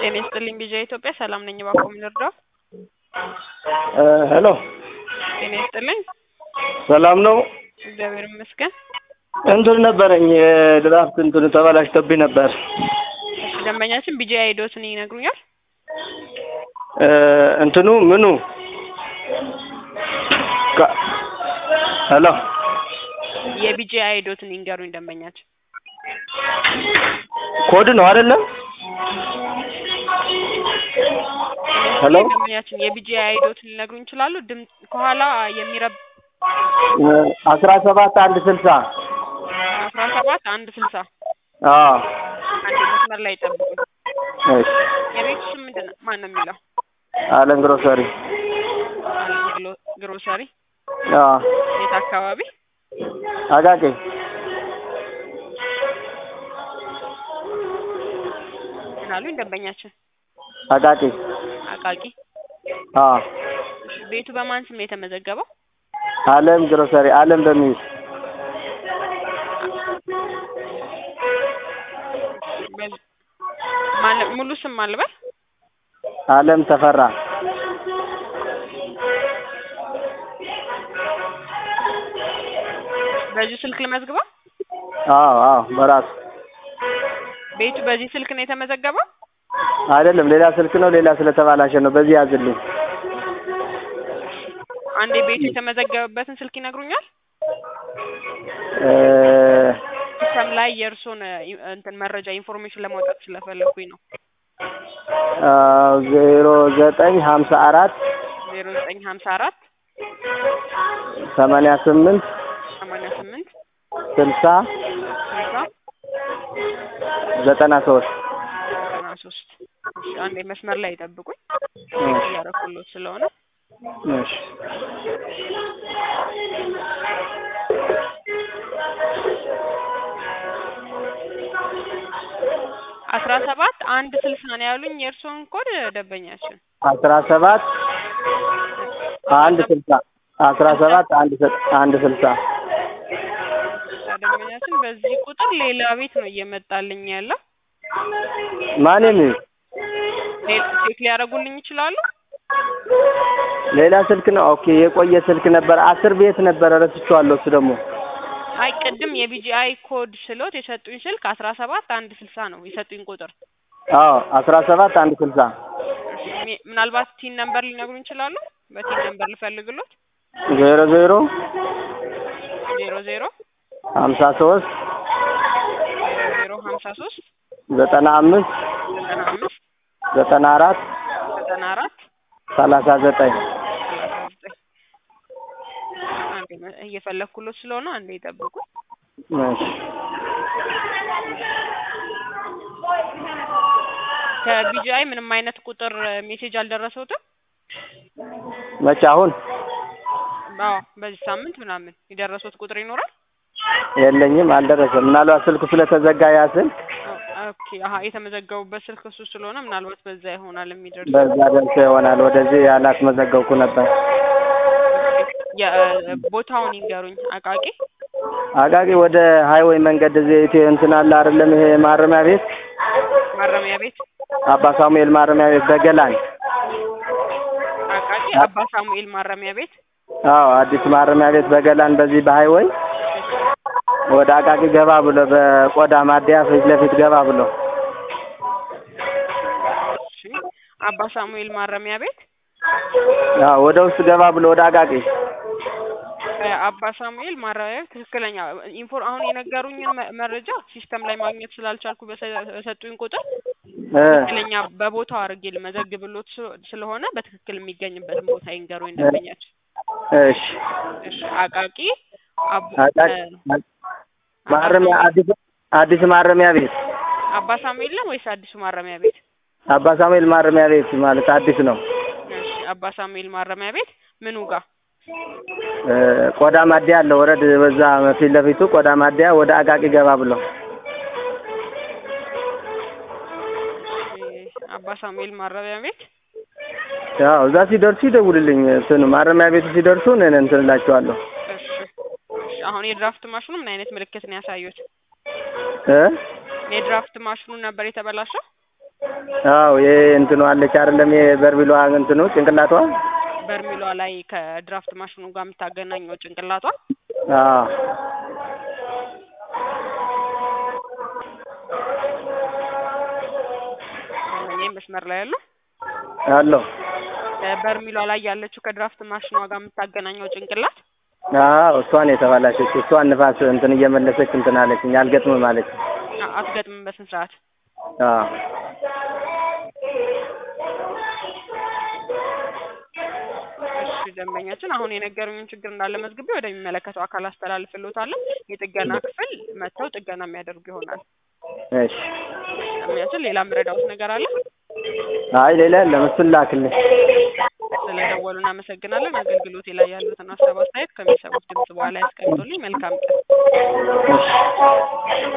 ጤና ይስጥልኝ ቢጂአይ ኢትዮጵያ ሰላም ነኝ እባክዎ ምን ልርዳው? ሄሎ ጤና ይስጥልኝ ሰላም ነው? እግዚአብሔር ይመስገን። እንትን ነበረኝ ድራፍት እንትን ተበላሽቶብኝ ነበር። እሺ ደንበኛችን ቢጂአይ ዶትን ይነግሩኛል? እንትኑ ምኑ ሄሎ የቢጂአይ ዶትን ይንገሩኝ ደንበኛችን። ኮድ ነው አይደለም? ሄሎ ደንበኛችን የቢጂአይ ዶትን ሊነግሩኝ ይችላሉ? ድምጽ ከኋላ የሚረብ 17160 17160 አዎ አንዴ መስመር ላይ ጠብቁኝ። እሺ የቤቱ ስም ምንድን ነው? ማን ነው የሚለው? አለም ግሮሰሪ ግሮሰሪ አዎ የት አካባቢ? አቃቂ ምናሉኝ ደንበኛችን? አቃቂ አቃቂ አዎ ቤቱ በማን ስም የተመዘገበው? አለም ግሮሰሪ አለም በሚል ሙሉ ስም አልበል? አለም ተፈራ በዚህ ስልክ ልመዝግበው? አዎ በራሱ ቤቱ በዚህ ስልክ ነው የተመዘገበው? አይደለም ሌላ ስልክ ነው ሌላ ስለተባላሸ ነው በዚህ ያዝልኝ። አንዴ ቤቱ የተመዘገበበትን ስልክ ይነግሩኛል? ሲስተም ላይ የእርሶን እንትን መረጃ ኢንፎርሜሽን ለማውጣት ስለፈለኩኝ ነው። 0954 0954 88 88 60 93 እሺ አንዴ መስመር ላይ ይጠብቁኝ። ያረኩሎት ስለሆነ እሺ 17160 ነው ያሉኝ የእርሶን ኮድ ደንበኛችን? 17160 ደንበኛችን በዚህ ቁጥር ሌላ ቤት ነው እየመጣልኝ ያለው። ማንን ቼክ ሊያደርጉልኝ ይችላሉ? ሌላ ስልክ ነው። ኦኬ የቆየ ስልክ ነበር 10 ቤት ነበር ረስቼዋለሁ እሱ ደግሞ አይ ቅድም የቢጂአይ ኮድ ስሎት የሰጡኝ ስልክ 17160 ነው የሰጡኝ ቁጥር። አዎ 17160 ምናልባት ቲን ነምበር ሊነግሩኝ ይችላሉ? በቲን ነምበር ልፈልግሎት? 00 00 53 0053 95 94 39 አንዴ እየፈለኩሎት ስለሆነ አንዴ ይጠብቁ። እሺ ከቢጂአይ ምንም አይነት ቁጥር ሜሴጅ አልደረሰውትም? መቼ አሁን? አዎ በዚህ ሳምንት ምናምን የደረሰውት ቁጥር ይኖራል? የለኝም አልደረሰም። ምናልባት ስልኩ ስለተዘጋ ያ ስልክ ኦኬ የተመዘገቡበት ስልክ እሱ ስለሆነ ምናልባት በዛ ይሆናል የሚደርሰው። በዛ ደርሶ ይሆናል። ወደዚህ ያላስመዘገብኩ ነበር። ቦታውን ይንገሩኝ። አቃቂ ወደ ሃይዌይ መንገድ እዚህ እንትን አለ አይደለም? ይሄ ማረሚያ ቤት አባ ሳሙኤል ማረሚያ ቤት በገላን አቃቂ አባ ሳሙኤል ማረሚያ ቤት። አዎ አዲስ ማረሚያ ቤት በገላን በዚህ በሃይዌይ ወደ አቃቂ ገባ ብሎ በቆዳ ማደያ ፊት ለፊት ገባ ብሎ እሺ አባ ሳሙኤል ማረሚያ ቤት አዎ ወደ ውስጥ ገባ ብሎ ወደ አቃቂ አባ ሳሙኤል ማረሚያ ቤት ትክክለኛ አሁን የነገሩኝን መረጃ ሲስተም ላይ ማግኘት ስላልቻልኩ በሰጡኝ ቁጥር ትክክለኛ በቦታው አድርጌ ልመዘግብሎት ስለሆነ በትክክል የሚገኝበትን ቦታ ይንገሩኝ ደንበኛችን። እሺ አቃቂ ማረሚያ አዲስ ማረሚያ ቤት አባ ሳሙኤል ነው ወይስ አዲሱ ማረሚያ ቤት? አባ ሳሙኤል ማረሚያ ቤት ማለት አዲስ ነው። እሺ አባ ሳሙኤል ማረሚያ ቤት ምኑ ጋር? ቆዳ ማደያ አለ ወረድ በዛ ፊት ለፊቱ ቆዳ ማደያ ወደ አቃቂ ገባ ብሎ አባ ሳሙኤል ማረሚያ ቤት ያው እዛ ሲደርሱ ይደውልልኝ። እንትን ማረሚያ ቤቱ ሲደርሱ እንትን እላቸዋለሁ። እሺ አሁን የድራፍት ማሽኑ ምን አይነት ምልክት ነው ያሳዩት? እ የድራፍት ማሽኑ ነበር የተበላሸው? አዎ እንትኑ አለች አይደለም የበርሚሏ እንትኑ ጭንቅላቷ በርሚሏ ላይ ከድራፍት ማሽኑ ጋር የምታገናኘው ጭንቅላቷ አዎ ለምን መስመር ላይ ያለው አለው በርሚሏ ላይ ያለችው ከድራፍት ማሽኑ ጋር የምታገናኘው ጭንቅላት አዎ እሷን የተባላሸች እሷን ንፋስ እንትን እየመለሰች እንትን አለችኝ አልገጥምም ማለት አትገጥምም በስንት ሰዓት አዎ እሺ ደንበኛችን አሁን የነገሩኝን ችግር እንዳለ መዝግቤ ወደሚመለከተው አካል አስተላልፍልዎታለሁ የጥገና ክፍል መጥተው ጥገና የሚያደርጉ ይሆናል እሺ ደንበኛችን ሌላ ምረዳውት ነገር አለ አይ ሌላ የለም እሱን ላክልኝ ስለደወሉ እናመሰግናለን አገልግሎቴ ላይ ያሉትን ሀሳብ አስተያየት ከሚሰሙት ድምጽ በኋላ ያስቀምጡልኝ መልካም ቀን